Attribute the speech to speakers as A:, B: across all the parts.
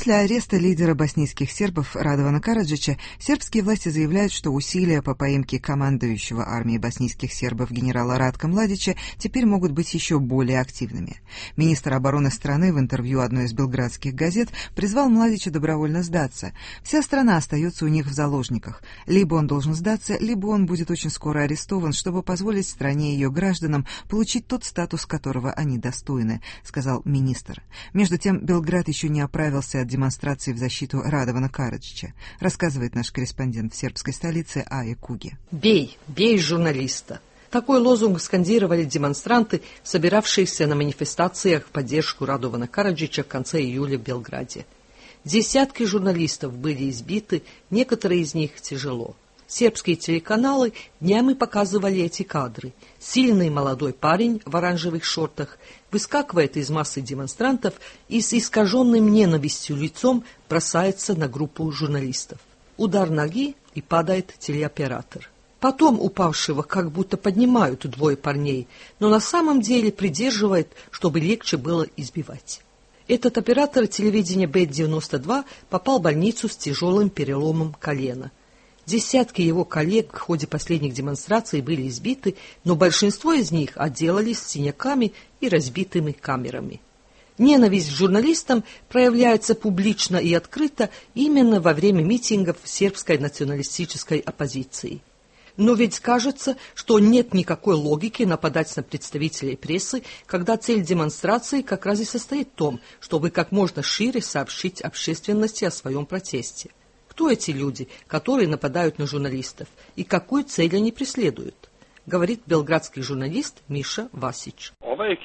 A: После ареста лидера боснийских сербов Радована Караджича сербские власти заявляют, что усилия по поимке командующего армией боснийских сербов генерала Радка Младича теперь могут быть еще более активными. Министр обороны страны в интервью одной из белградских газет призвал Младича добровольно сдаться. Вся страна остается у них в заложниках. Либо он должен сдаться, либо он будет очень скоро арестован, чтобы позволить стране и ее гражданам получить тот статус, которого они достойны, сказал министр. Между тем, Белград еще не оправился от демонстрации в защиту Радована Караджича, рассказывает наш корреспондент в сербской столице Ая Куги.
B: «Бей, бей журналиста». Такой лозунг скандировали демонстранты, собиравшиеся на манифестациях в поддержку Радована Караджича в конце июля в Белграде. Десятки журналистов были избиты, некоторые из них тяжело. Сербские телеканалы днями показывали эти кадры. Сильный молодой парень в оранжевых шортах выскакивает из массы демонстрантов и с искаженным ненавистью лицом бросается на группу журналистов. Удар ноги, и падает телеоператор. Потом упавшего как будто поднимают двое парней, но на самом деле придерживает, чтобы легче было избивать. Этот оператор телевидения Б-92 попал в больницу с тяжелым переломом колена. Десятки его коллег в ходе последних демонстраций были избиты, но большинство из них отделались синяками и разбитыми камерами. Ненависть к журналистам проявляется публично и открыто именно во время митингов сербской националистической оппозиции. Но ведь кажется, что нет никакой логики нападать на представителей прессы, когда цель демонстрации как раз и состоит в том, чтобы как можно шире сообщить общественности о своем протесте. Кто эти люди, которые нападают на журналистов, и какую цель они преследуют? Говорит белградский журналист Миша Васич.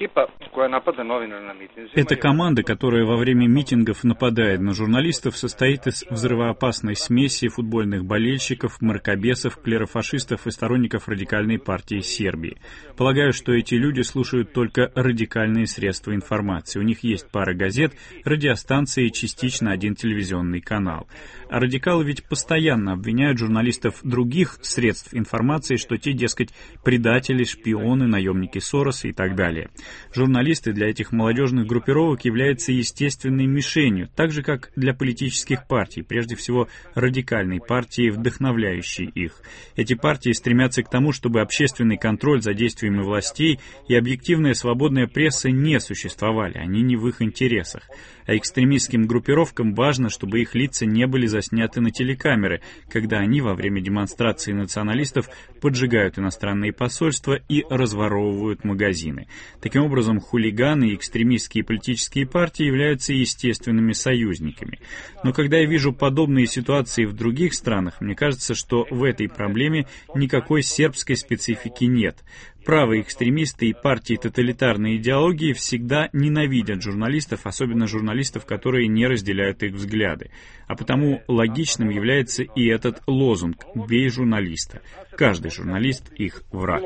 C: Эта команда, которая во время митингов нападает на журналистов, состоит из взрывоопасной смеси футбольных болельщиков, мракобесов, клерофашистов и сторонников радикальной партии Сербии. Полагаю, что эти люди слушают только радикальные средства информации. У них есть пара газет, радиостанции и частично один телевизионный канал. А радикалы ведь постоянно обвиняют журналистов других средств информации, что те, дескать, предатели, шпионы, наемники Сороса и так далее. Журналисты для этих молодежных группировок являются естественной мишенью, так же, как для политических партий, прежде всего радикальной партии, вдохновляющей их. Эти партии стремятся к тому, чтобы общественный контроль за действиями властей и объективная свободная пресса не существовали, они не в их интересах. А экстремистским группировкам важно, чтобы их лица не были засняты на телекамеры, когда они во время демонстрации националистов поджигают иностранные посольства и разворовывают магазины. Таким образом, хулиганы и экстремистские политические партии являются естественными союзниками. Но когда я вижу подобные ситуации в других странах, мне кажется, что в этой проблеме никакой сербской специфики нет. Правые экстремисты и партии тоталитарной идеологии всегда ненавидят журналистов, особенно журналистов, которые не разделяют их взгляды. А потому логичным является и этот лозунг «Бей журналиста». Каждый журналист их враг.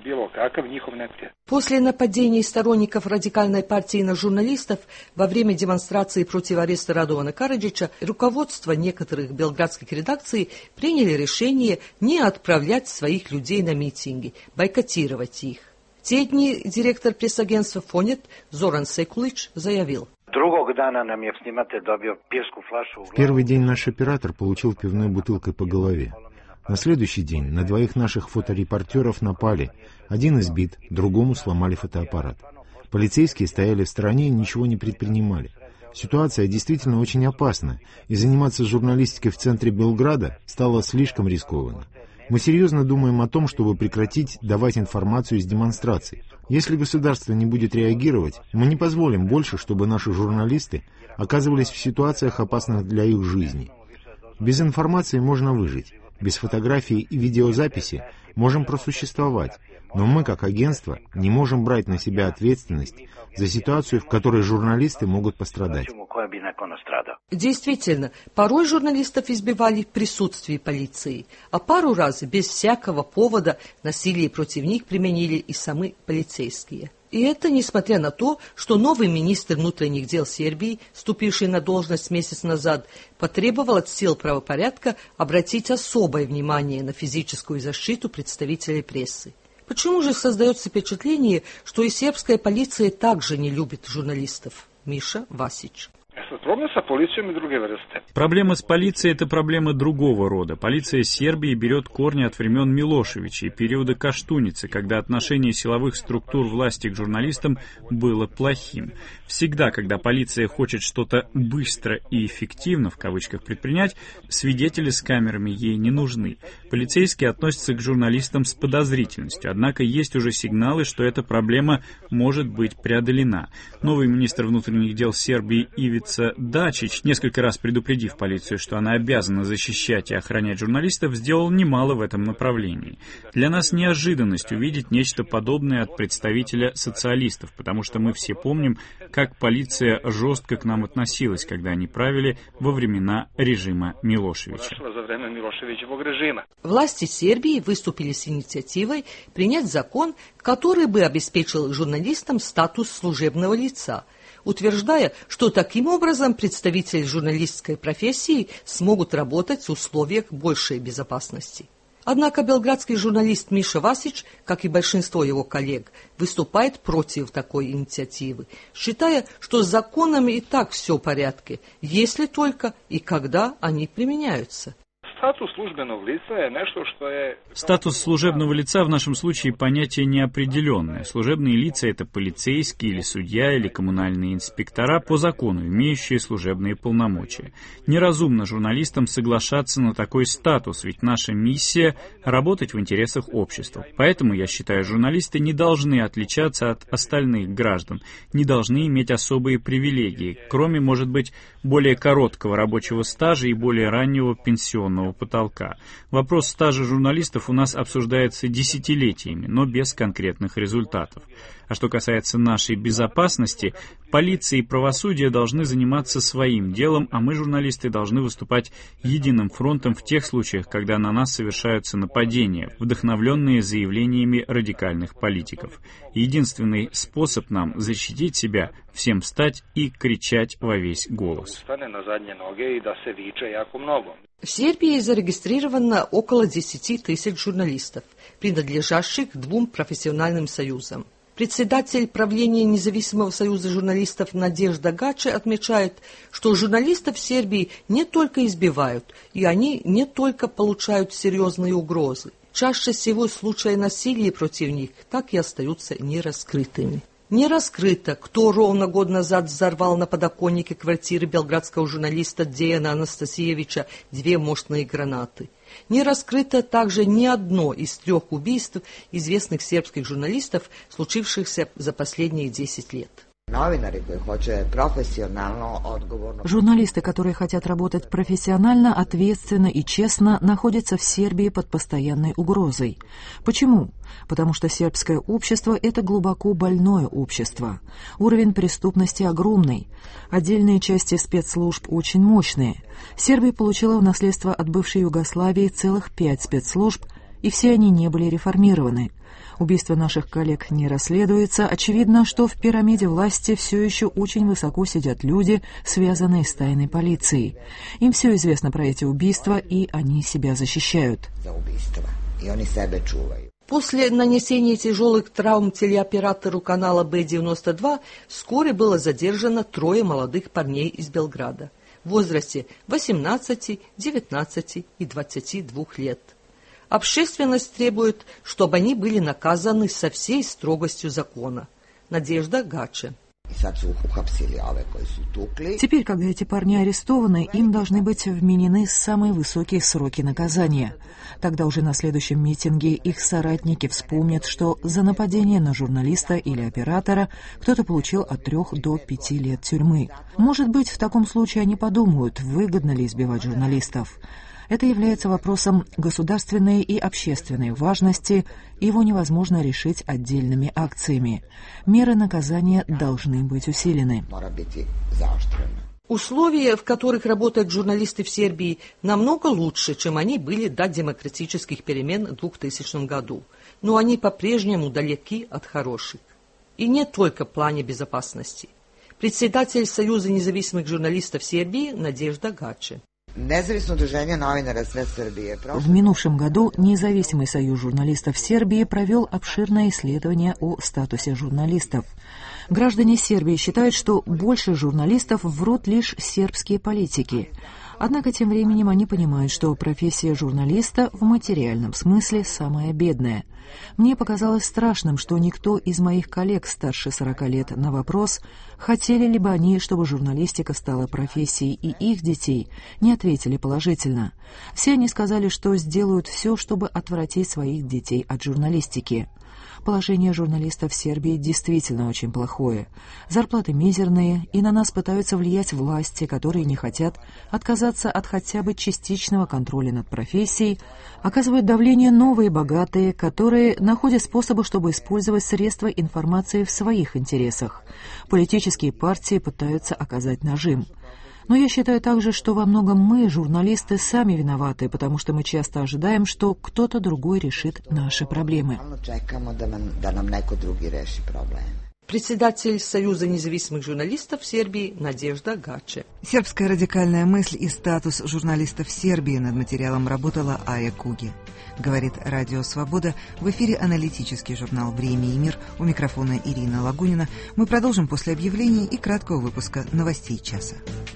B: После нападений сторонников радикальной партии на журналистов во время демонстрации против ареста Радована Караджича руководство некоторых белградских редакций приняли решение не отправлять своих людей на митинги, бойкотировать их. В те дни директор пресс-агентства «Фонет» Зоран Секулич заявил:
D: в первый день наш оператор получил пивной бутылкой по голове. На следующий день на двоих наших фоторепортеров напали. Один избит, другому сломали фотоаппарат. Полицейские стояли в стороне и ничего не предпринимали. Ситуация действительно очень опасна, и заниматься журналистикой в центре Белграда стало слишком рискованно. Мы серьезно думаем о том, чтобы прекратить давать информацию из демонстраций. Если государство не будет реагировать, мы не позволим больше, чтобы наши журналисты оказывались в ситуациях, опасных для их жизни. Без информации можно выжить. Без фотографий и видеозаписи можем просуществовать, но мы, как агентство, не можем брать на себя ответственность за ситуацию, в которой журналисты могут пострадать.
B: Действительно, порой журналистов избивали в присутствии полиции, а пару раз без всякого повода насилие против них применили и сами полицейские. И это несмотря на то, что новый министр внутренних дел Сербии, вступивший на должность месяц назад, потребовал от сил правопорядка обратить особое внимание на физическую защиту представителей прессы. Почему же создается впечатление, что и сербская полиция также не любит журналистов? Миша Васич.
E: Проблема с полицией и другие врасты.
C: Проблема с полицией – это проблема другого рода. Полиция Сербии берет корни от времен Милошевича и периода Каштуницы, когда отношение силовых структур власти к журналистам было плохим. Всегда, когда полиция хочет что-то быстро и эффективно, в кавычках, предпринять, свидетели с камерами ей не нужны. Полицейские относятся к журналистам с подозрительностью, однако есть уже сигналы, что эта проблема может быть преодолена. Новый министр внутренних дел Сербии Ивица Дачич, несколько раз предупредив полицию, что она обязана защищать и охранять журналистов, сделал немало в этом направлении. Для нас неожиданность увидеть нечто подобное от представителя социалистов, потому что мы все помним, как полиция жестко к нам относилась, когда они правили во времена режима Милошевича.
B: Власти Сербии выступили с инициативой принять закон, который бы обеспечил журналистам статус служебного лица, утверждая, что таким образом представители журналистской профессии смогут работать в условиях большей безопасности. Однако белградский журналист Миша Васич, как и большинство его коллег, выступает против такой инициативы, считая, что с законами и так все в порядке, если только и когда они применяются.
C: Статус служебного лица в нашем случае понятие неопределенное. Служебные лица — это полицейские или судья, или коммунальные инспектора по закону, имеющие служебные полномочия. Неразумно журналистам соглашаться на такой статус, ведь наша миссия — работать в интересах общества. Поэтому, я считаю, журналисты не должны отличаться от остальных граждан, не должны иметь особые привилегии, кроме, может быть, более короткого рабочего стажа и более раннего пенсионного потолка. Вопрос стажа журналистов у нас обсуждается десятилетиями, но без конкретных результатов. А что касается нашей безопасности, полиция и правосудие должны заниматься своим делом, а мы, журналисты, должны выступать единым фронтом в тех случаях, когда на нас совершаются нападения, вдохновленные заявлениями радикальных политиков. Единственный способ нам защитить себя — всем встать и кричать во весь голос.
B: В Сербии зарегистрировано около 10 тысяч журналистов, принадлежащих двум профессиональным союзам. Председатель правления Независимого союза журналистов Надежда Гаче отмечает, что журналистов в Сербии не только избивают, и они не только получают серьезные угрозы. Чаще всего случаи насилия против них так и остаются нераскрытыми. Не раскрыто, кто ровно год назад взорвал на подоконнике квартиры белградского журналиста Деяна Анастасиевича 2 мощные гранаты. Не раскрыто также ни одно из 3 убийств известных сербских журналистов, случившихся за последние 10 лет.
F: Журналисты, которые хотят работать профессионально, ответственно и честно, находятся в Сербии под постоянной угрозой. Почему? Потому что сербское общество — это глубоко больное общество. Уровень преступности огромный. Отдельные части спецслужб очень мощные. Сербия получила в наследство от бывшей Югославии целых 5 спецслужб, и все они не были реформированы. Убийство наших коллег не расследуется. Очевидно, что в пирамиде власти все еще очень высоко сидят люди, связанные с тайной полицией. Им все известно про эти убийства, и они себя защищают.
B: После нанесения тяжелых травм телеоператору канала Б-92 вскоре было задержано 3 молодых парней из Белграда в возрасте 18, 19 и 22 лет. Общественность требует, чтобы они были наказаны со всей строгостью закона. Надежда Гаче.
F: Теперь, когда эти парни арестованы, им должны быть вменены самые высокие сроки наказания. Тогда уже на следующем митинге их соратники вспомнят, что за нападение на журналиста или оператора кто-то получил от 3 до 5 лет тюрьмы. Может быть, в таком случае они подумают, выгодно ли избивать журналистов. Это является вопросом государственной и общественной важности, и его невозможно решить отдельными акциями. Меры наказания должны быть усилены.
B: Условия, в которых работают журналисты в Сербии, намного лучше, чем они были до демократических перемен в 2000 году, но они по-прежнему далеки от хороших. И не только в плане безопасности. Председатель Союза независимых журналистов Сербии Надежда Гаче.
F: В минувшем году Независимый союз журналистов Сербии провел обширное исследование о статусе журналистов. Граждане Сербии считают, что больше журналистов врут лишь сербские политики. Однако тем временем они понимают, что профессия журналиста в материальном смысле самая бедная. Мне показалось страшным, что никто из моих коллег старше 40 лет на вопрос, хотели ли бы они, чтобы журналистика стала профессией и их детей, не ответили положительно. Все они сказали, что сделают все, чтобы отвратить своих детей от журналистики. Положение журналистов в Сербии действительно очень плохое. Зарплаты мизерные, и на нас пытаются влиять власти, которые не хотят отказаться от хотя бы частичного контроля над профессией, оказывают давление новые богатые, которые находят способы, чтобы использовать средства информации в своих интересах. Политические партии пытаются оказать нажим. Но я считаю также, что во многом мы, журналисты, сами виноваты, потому что мы часто ожидаем, что кто-то другой решит наши проблемы.
B: Председатель Союза независимых журналистов Сербии Надежда Гаче.
A: Сербская радикальная мысль и статус журналистов Сербии над материалом работала Ая Куги. Говорит Радио Свобода. В эфире аналитический журнал «Время и мир». У микрофона Ирина Лагунина. Мы продолжим после объявлений и краткого выпуска новостей часа.